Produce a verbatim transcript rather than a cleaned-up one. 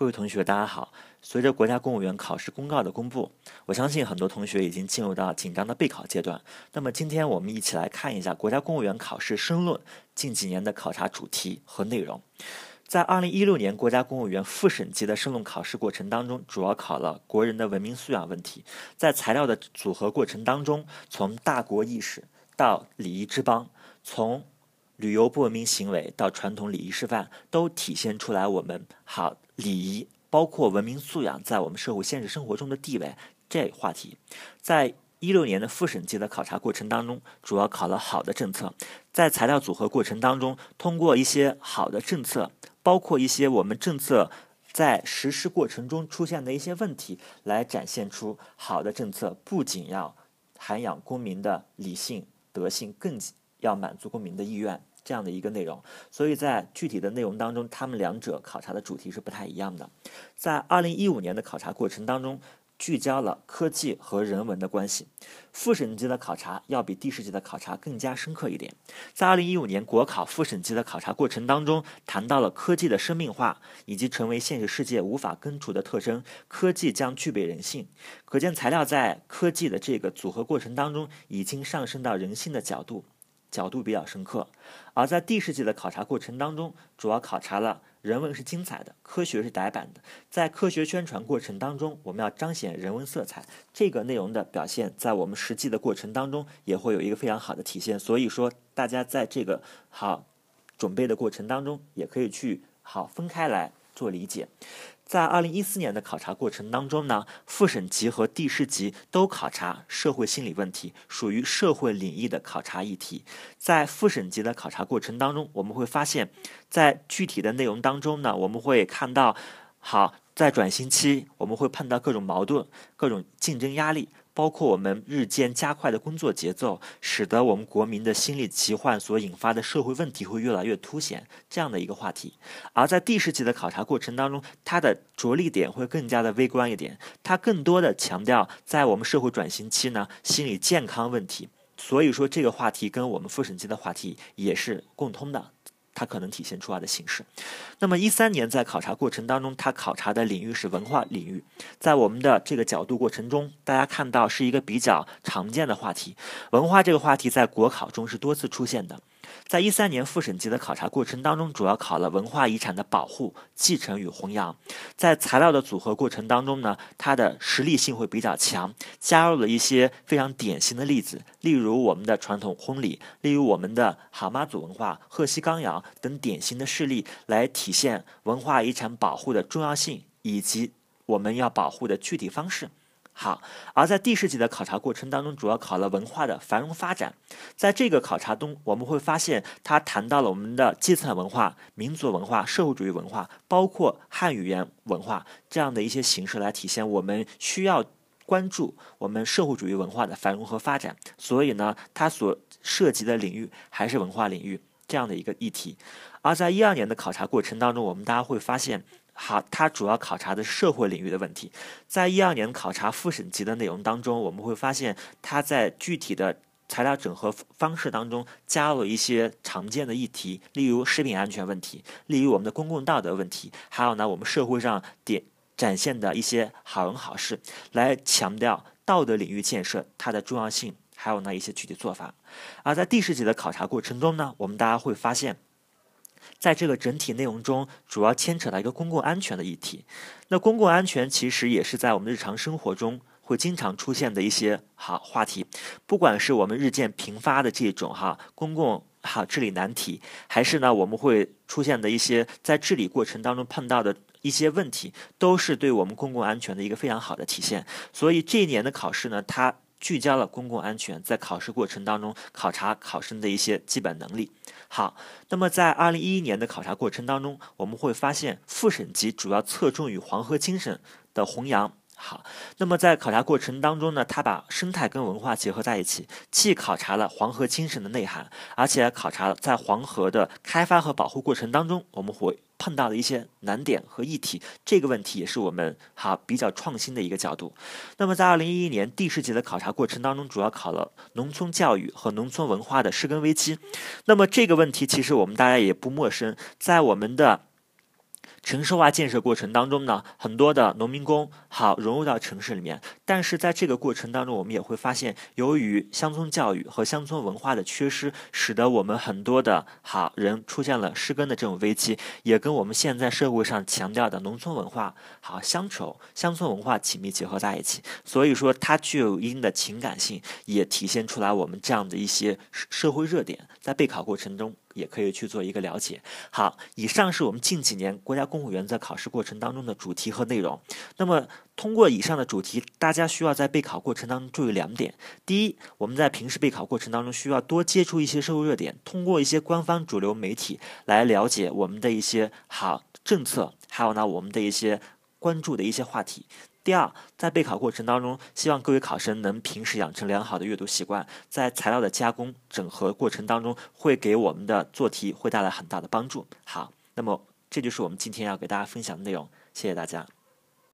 各位同学，大家好。随着国家公务员考试公告的公布，我相信很多同学已经进入到紧张的备考阶段。那么今天我们一起来看一下国家公务员考试申论近几年的考察主题和内容。在二零一六年国家公务员复审级的申论考试过程当中，主要考了国人的文明素养问题。在材料的组合过程当中，从大国意识到礼仪之邦，从旅游不文明行为到传统礼仪示范，都体现出来我们好礼仪包括文明素养在我们社会现实生活中的地位。这话题在一六年的复审级的考察过程当中，主要考了好的政策。在材料组合过程当中，通过一些好的政策，包括一些我们政策在实施过程中出现的一些问题，来展现出好的政策不仅要涵养公民的理性德性，更要满足公民的意愿，这样的一个内容。所以在具体的内容当中，他们两者考察的主题是不太一样的。在二零一五年的考察过程当中，聚焦了科技和人文的关系。复审级的考察要比地试级的考察更加深刻一点。在二零一五年国考复审级的考察过程当中，谈到了科技的生命化以及成为现实世界无法根除的特征，科技将具备人性。可见材料在科技的这个组合过程当中，已经上升到人性的角度。角度比较深刻。而在地试级的考察过程当中，主要考察了人文是精彩的，科学是呆板的。在科学宣传过程当中，我们要彰显人文色彩，这个内容的表现在我们实际的过程当中也会有一个非常好的体现。所以说大家在这个好准备的过程当中，也可以去好分开来做理解。在二零一四年的考察过程当中呢，复审级和地试级都考察社会心理问题，属于社会领域的考察议题。在复审级的考察过程当中，我们会发现，在具体的内容当中呢，我们会看到，好，在转型期，我们会碰到各种矛盾、各种竞争压力。包括我们日渐加快的工作节奏，使得我们国民的心理疾患所引发的社会问题会越来越凸显，这样的一个话题。而在地试级的考察过程当中，它的着力点会更加的微观一点，它更多的强调在我们社会转型期呢，心理健康问题。所以说这个话题跟我们复审级的话题也是共通的，它可能体现出来的形式。那么一三年在考察过程当中，它考察的领域是文化领域。在我们的这个角度过程中，大家看到是一个比较常见的话题。文化这个话题在国考中是多次出现的。在一三年复审级的考察过程当中，主要考了文化遗产的保护、继承与弘扬。在材料的组合过程当中呢，它的实例性会比较强，加入了一些非常典型的例子，例如我们的传统婚礼，例如我们的好妈祖文化、贺溪钢窑等典型的事例，来体现文化遗产保护的重要性以及我们要保护的具体方式。好，而在地试级的考察过程当中，主要考了文化的繁荣发展。在这个考察中，我们会发现它谈到了我们的基层文化、民族文化、社会主义文化，包括汉语言文化这样的一些形式来体现我们需要关注我们社会主义文化的繁荣和发展。所以呢，它所涉及的领域还是文化领域这样的一个议题。而在一二年的考察过程当中，我们大家会发现好，它主要考察的是社会领域的问题。在一二年考察复审级的内容当中，我们会发现它在具体的材料整合方式当中加入一些常见的议题，例如食品安全问题，例如我们的公共道德问题，还有呢我们社会上点展现的一些好人好事，来强调道德领域建设它的重要性，还有呢一些具体做法。而在地试级的考察过程中呢，我们大家会发现，在这个整体内容中，主要牵扯到一个公共安全的议题。那公共安全其实也是在我们日常生活中会经常出现的一些好话题，不管是我们日渐频发的这种哈公共好治理难题，还是呢我们会出现的一些在治理过程当中碰到的一些问题，都是对我们公共安全的一个非常好的体现。所以这一年的考试呢，它聚焦了公共安全，在考试过程当中考察考生的一些基本能力。好，那么在二零一一年的考察过程当中，我们会发现复审级主要侧重于黄河精神的弘扬。好，那么在考察过程当中呢，它把生态跟文化结合在一起，既考察了黄河精神的内涵，而且考察了在黄河的开发和保护过程当中，我们会碰到的一些难点和议题。这个问题也是我们好比较创新的一个角度。那么在二零一一年地试级的考察过程当中，主要考了农村教育和农村文化的失根危机。那么这个问题其实我们大家也不陌生，在我们的城市化建设过程当中呢，很多的农民工好融入到城市里面，但是在这个过程当中，我们也会发现，由于乡村教育和乡村文化的缺失，使得我们很多的好人出现了失根的这种危机，也跟我们现在社会上强调的农村文化、好乡愁、乡村文化紧密结合在一起。所以说，它具有一定的情感性，也体现出来我们这样的一些社会热点，在备考过程中也可以去做一个了解。好，以上是我们近几年国家公务员在考试过程当中的主题和内容。那么通过以上的主题，大家需要在备考过程当中注意两点。第一，我们在平时备考过程当中需要多接触一些社会热点，通过一些官方主流媒体来了解我们的一些好政策，还有呢我们的一些关注的一些话题。第二，在备考过程当中，希望各位考生能平时养成良好的阅读习惯，在材料的加工整合过程当中，会给我们的做题会带来很大的帮助。好，那么这就是我们今天要给大家分享的内容，谢谢大家。